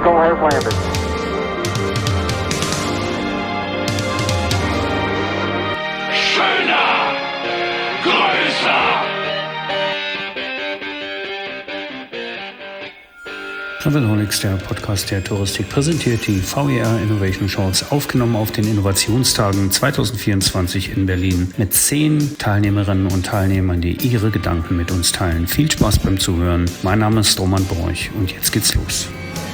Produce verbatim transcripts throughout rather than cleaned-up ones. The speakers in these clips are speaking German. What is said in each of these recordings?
Eagle has landed. Schöner, größer. Travelholics, der Podcast der Touristik, präsentiert die V E R Innovation Shorts, aufgenommen auf den Innovationstagen zwanzig vierundzwanzig in Berlin mit zehn Teilnehmerinnen und Teilnehmern, die ihre Gedanken mit uns teilen. Viel Spaß beim Zuhören. Mein Name ist Roman Borch und jetzt geht's los.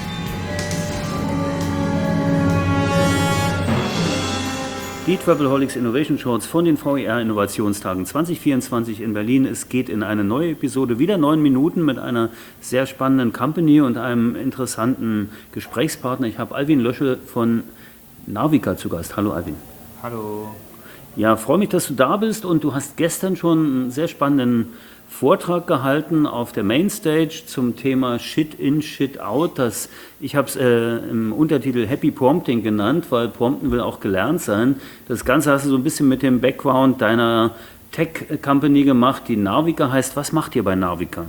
Die Travelholics Innovation Shorts von den V E R Innovationstagen zwanzig vierundzwanzig in Berlin. Es geht in eine neue Episode, wieder neun Minuten mit einer sehr spannenden Company und einem interessanten Gesprächspartner. Ich habe Alvin Löschel von Navica zu Gast. Hallo Alvin. Hallo. Ja, freue mich, dass du da bist und du hast gestern schon einen sehr spannenden Vortrag gehalten auf der Mainstage zum Thema Shit in, Shit out. Das, ich habe es äh, im Untertitel Happy Prompting genannt, weil Prompten will auch gelernt sein. Das Ganze hast du so ein bisschen mit dem Background deiner Tech-Company gemacht, die Navica heißt. Was macht ihr bei Navica?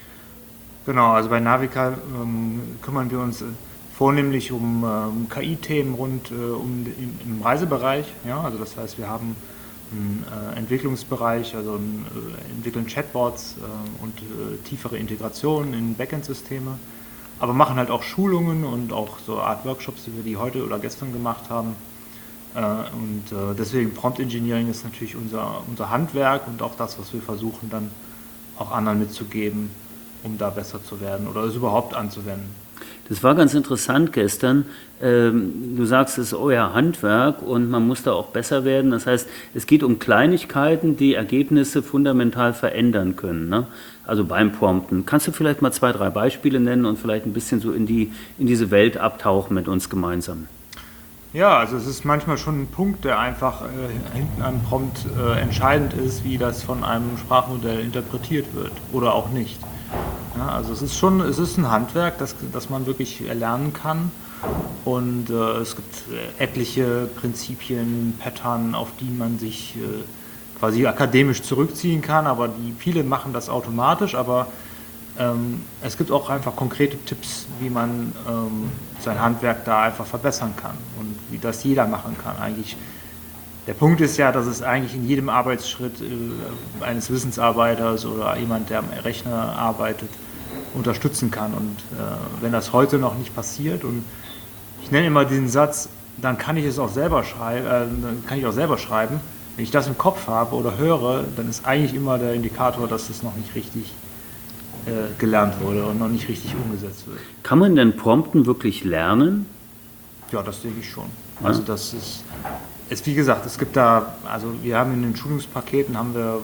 Genau, also bei Navica ähm, kümmern wir uns vornehmlich um ähm, K I-Themen rund äh, um im, im Reisebereich. Ja, also das heißt, wir haben einen äh, Entwicklungsbereich, also ein, äh, entwickeln Chatbots äh, und äh, tiefere Integrationen in Backend-Systeme, aber machen halt auch Schulungen und auch so Art Workshops, wie wir die heute oder gestern gemacht haben. Äh, und äh, deswegen Prompt Engineering ist natürlich unser, unser Handwerk und auch das, was wir versuchen dann auch anderen mitzugeben, um da besser zu werden oder es überhaupt anzuwenden. Das war ganz interessant gestern. Du sagst, es ist euer Handwerk und man muss da auch besser werden. Das heißt, es geht um Kleinigkeiten, die Ergebnisse fundamental verändern können, ne? Also beim Prompten. Kannst du vielleicht mal zwei, drei Beispiele nennen und vielleicht ein bisschen so in, die, in diese Welt abtauchen mit uns gemeinsam? Ja, also es ist manchmal schon ein Punkt, der einfach äh, hinten am Prompt äh, entscheidend ist, wie das von einem Sprachmodell interpretiert wird oder auch nicht. Ja, also es ist schon, es ist ein Handwerk, das, das man wirklich erlernen kann und äh, es gibt etliche Prinzipien, Pattern, auf die man sich äh, quasi akademisch zurückziehen kann, aber die, viele machen das automatisch, aber ähm, es gibt auch einfach konkrete Tipps, wie man ähm, sein Handwerk da einfach verbessern kann und wie das jeder machen kann eigentlich. Der Punkt ist ja, dass es eigentlich in jedem Arbeitsschritt äh, eines Wissensarbeiters oder jemand, der am Rechner arbeitet, unterstützen kann. Und äh, wenn das heute noch nicht passiert, und ich nenne immer diesen Satz, dann kann ich es auch selber schreiben, äh, dann kann ich auch selber schreiben. Wenn ich das im Kopf habe oder höre, dann ist eigentlich immer der Indikator, dass es noch nicht richtig äh, gelernt wurde und noch nicht richtig umgesetzt wird. Kann man denn Prompten wirklich lernen? Ja, das denke ich schon. Ja. Also das ist Es, wie gesagt, es gibt da, also wir haben in den Schulungspaketen haben wir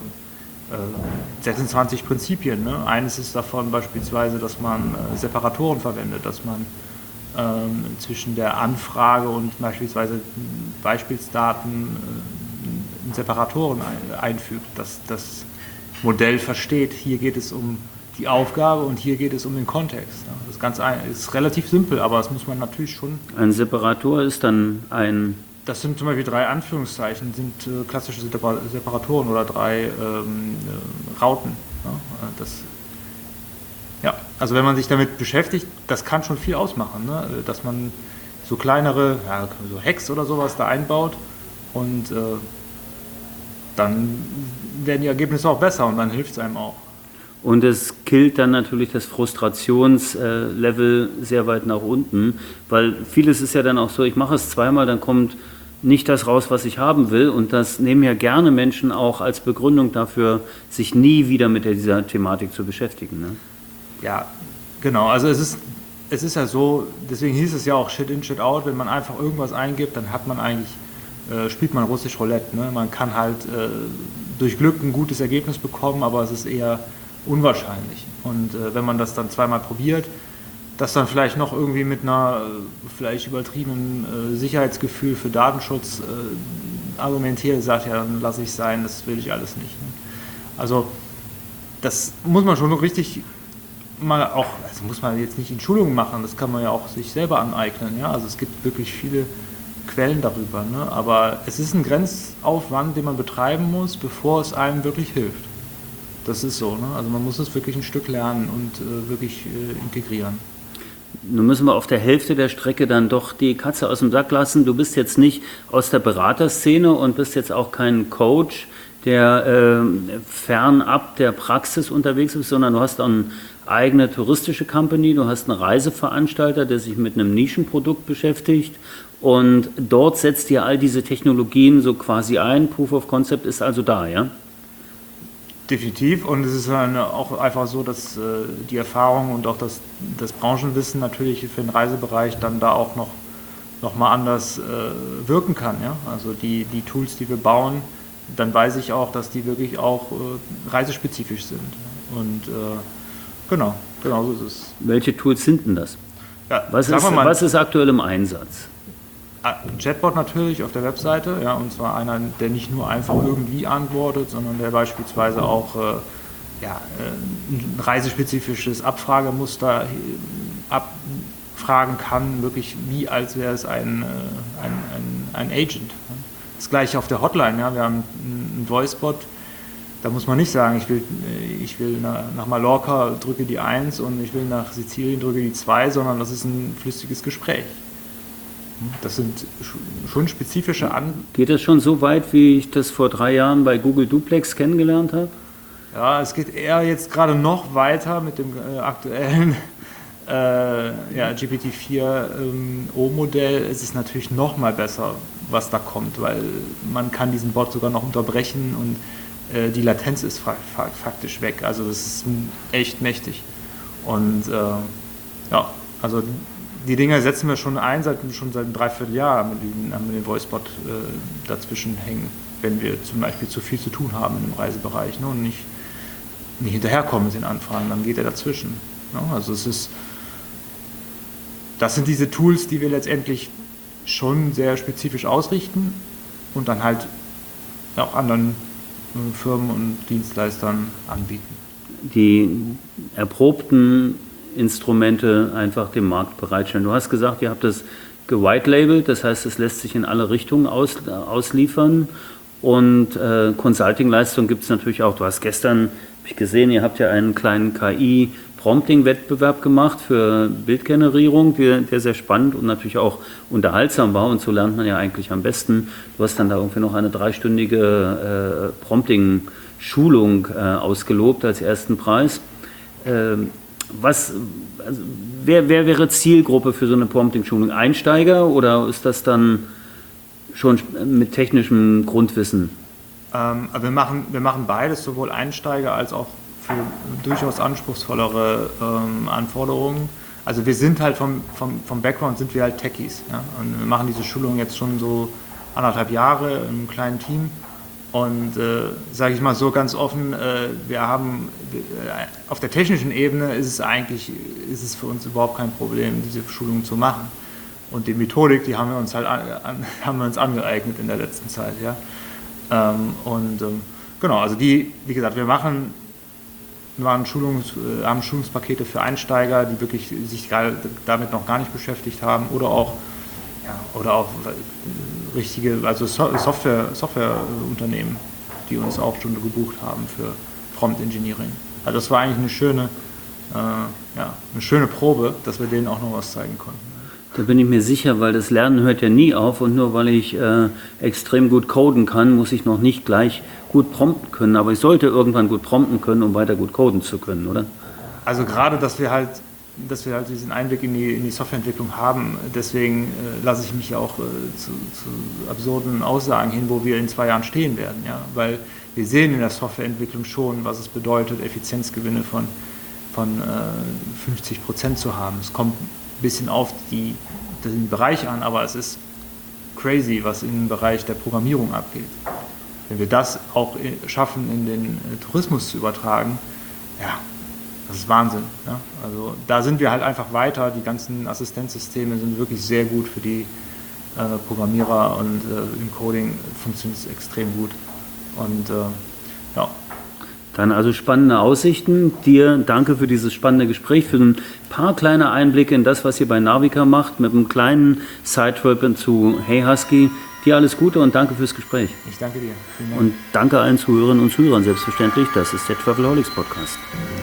äh, sechsundzwanzig Prinzipien. Ne? Eines ist davon beispielsweise, dass man äh, Separatoren verwendet, dass man ähm, zwischen der Anfrage und beispielsweise Beispielsdaten äh, Separatoren ein, einfügt, dass das Modell versteht, hier geht es um die Aufgabe und hier geht es um den Kontext. Ne? Das Ganze ist relativ simpel, aber das muss man natürlich schon... Ein Separator ist dann ein... Das sind zum Beispiel drei Anführungszeichen, sind äh, klassische Separatoren oder drei ähm, äh, Rauten. Ja? Das, ja, also wenn man sich damit beschäftigt, das kann schon viel ausmachen, ne? Dass man so kleinere, ja, so Hacks oder sowas da einbaut und äh, dann werden die Ergebnisse auch besser und dann hilft es einem auch. Und es killt dann natürlich das Frustrationslevel sehr weit nach unten, weil vieles ist ja dann auch so, ich mache es zweimal, dann kommt nicht das raus, was ich haben will, und das nehmen ja gerne Menschen auch als Begründung dafür, sich nie wieder mit dieser Thematik zu beschäftigen. Ne? Ja, genau, also es ist, es ist ja so, deswegen hieß es ja auch Shit in, Shit out, wenn man einfach irgendwas eingibt, dann hat man eigentlich, äh, spielt man russisch Roulette, ne? Man kann halt äh, durch Glück ein gutes Ergebnis bekommen, aber es ist eher unwahrscheinlich. Und äh, wenn man das dann zweimal probiert, das dann vielleicht noch irgendwie mit einer äh, vielleicht übertriebenen äh, Sicherheitsgefühl für Datenschutz äh, argumentiert, sagt, ja, dann lasse ich es sein, das will ich alles nicht. Ne? Also das muss man schon richtig mal auch, also muss man jetzt nicht in Schulungen machen, das kann man ja auch sich selber aneignen. Ja? Also es gibt wirklich viele Quellen darüber, ne? Aber es ist ein Grenzaufwand, den man betreiben muss, bevor es einem wirklich hilft. Das ist so, ne? Also man muss es wirklich ein Stück lernen und äh, wirklich äh, integrieren. Nun müssen wir auf der Hälfte der Strecke dann doch die Katze aus dem Sack lassen. Du bist jetzt nicht aus der Beraterszene und bist jetzt auch kein Coach, der äh, fernab der Praxis unterwegs ist, sondern du hast auch eine eigene touristische Company, du hast einen Reiseveranstalter, der sich mit einem Nischenprodukt beschäftigt und dort setzt ihr all diese Technologien so quasi ein. Proof of Concept ist also da, ja? Definitiv, und es ist dann auch einfach so, dass äh, die Erfahrung und auch das, das Branchenwissen natürlich für den Reisebereich dann da auch noch, noch mal anders äh, wirken kann. Ja? Also die, die Tools, die wir bauen, dann weiß ich auch, dass die wirklich auch äh, reisespezifisch sind. Und äh, genau, genau so ist es. Welche Tools sind denn das? Ja, was, ist, mal, was ist aktuell im Einsatz? Ein Chatbot natürlich auf der Webseite, ja, und zwar einer, der nicht nur einfach irgendwie antwortet, sondern der beispielsweise auch äh, ja, ein reisespezifisches Abfragemuster abfragen kann, wirklich wie als wäre es ein, ein, ein, ein Agent. Das gleiche auf der Hotline, ja, wir haben einen Voicebot, da muss man nicht sagen, ich will, ich will nach Mallorca drücke die eins und ich will nach Sizilien drücke die zwei, sondern das ist ein flüssiges Gespräch. Das sind schon spezifische An... Geht das schon so weit, wie ich das vor drei Jahren bei Google Duplex kennengelernt habe? Ja, es geht eher jetzt gerade noch weiter mit dem äh, aktuellen äh, ja, G P T vier ähm, O-Modell. Es ist natürlich noch mal besser, was da kommt, weil man kann diesen Bot sogar noch unterbrechen und äh, die Latenz ist fa fa faktisch weg. Also das ist echt mächtig. Und äh, ja, also die Dinge setzen wir schon ein, seit, schon seit einem Dreivierteljahr haben wir den, den Voicebot äh, dazwischen hängen, wenn wir zum Beispiel zu viel zu tun haben im Reisebereich, ne, und nicht, nicht hinterherkommen mit den Anfragen, dann geht er dazwischen. Ne? Also es ist, das sind diese Tools, die wir letztendlich schon sehr spezifisch ausrichten und dann halt auch anderen äh, Firmen und Dienstleistern anbieten. Die erprobten Instrumente einfach dem Markt bereitstellen. Du hast gesagt, ihr habt das gewhite-labelt, das heißt, es lässt sich in alle Richtungen aus, ausliefern und äh, Consulting-Leistung gibt es natürlich auch. Du hast gestern, habe ich gesehen, ihr habt ja einen kleinen K I-Prompting-Wettbewerb gemacht für Bildgenerierung, der, der sehr spannend und natürlich auch unterhaltsam war und so lernt man ja eigentlich am besten. Du hast dann da irgendwie noch eine dreistündige äh, Prompting-Schulung äh, ausgelobt als ersten Preis. Ähm, Was, also wer, wer wäre Zielgruppe für so eine Prompting-Schulung? Einsteiger oder ist das dann schon mit technischem Grundwissen? Ähm, wir, machen, wir machen beides, sowohl Einsteiger als auch für durchaus anspruchsvollere ähm, Anforderungen. Also wir sind halt vom, vom, vom Background sind wir halt Techies. Ja? Und wir machen diese Schulung jetzt schon so anderthalb Jahre in einem kleinen Team. Und äh, sage ich mal so ganz offen, äh, wir haben äh, auf der technischen Ebene ist es eigentlich ist es für uns überhaupt kein Problem, diese Schulungen zu machen. Und die Methodik, die haben wir uns halt an, an, haben wir uns angeeignet in der letzten Zeit, ja. Ähm, und ähm, genau, also die, wie gesagt, wir machen, wir machen Schulungs, äh, haben Schulungspakete für Einsteiger, die wirklich sich gerade damit noch gar nicht beschäftigt haben, oder auch ja, oder auch richtige, also Software, Softwareunternehmen, die uns auch schon gebucht haben für Prompt Engineering. Also das war eigentlich eine schöne, äh, ja, eine schöne Probe, dass wir denen auch noch was zeigen konnten. Da bin ich mir sicher, weil das Lernen hört ja nie auf und nur weil ich äh, extrem gut coden kann, muss ich noch nicht gleich gut prompten können. Aber ich sollte irgendwann gut prompten können, um weiter gut coden zu können, oder? Also gerade, dass wir halt dass wir halt diesen Einblick in die, in die Softwareentwicklung haben. Deswegen äh, lasse ich mich auch äh, zu, zu absurden Aussagen hin, wo wir in zwei Jahren stehen werden. Ja? Weil wir sehen in der Softwareentwicklung schon, was es bedeutet, Effizienzgewinne von, von äh, fünfzig Prozent zu haben. Es kommt ein bisschen auf die, den Bereich an, aber es ist crazy, was im Bereich der Programmierung abgeht. Wenn wir das auch schaffen, in den äh, Tourismus zu übertragen, ja, das ist Wahnsinn. Ja? Also da sind wir halt einfach weiter. Die ganzen Assistenzsysteme sind wirklich sehr gut für die äh, Programmierer und äh, im Coding funktioniert es extrem gut. Und äh, ja. Dann also spannende Aussichten. Dir danke für dieses spannende Gespräch, für ein paar kleine Einblicke in das, was ihr bei Navica macht, mit einem kleinen Sidetrip zu Hey Husky. Dir alles Gute und danke fürs Gespräch. Ich danke dir. Vielen Dank. Und danke allen Zuhörerinnen und Zuhörern selbstverständlich. Das ist der Travelholics Podcast.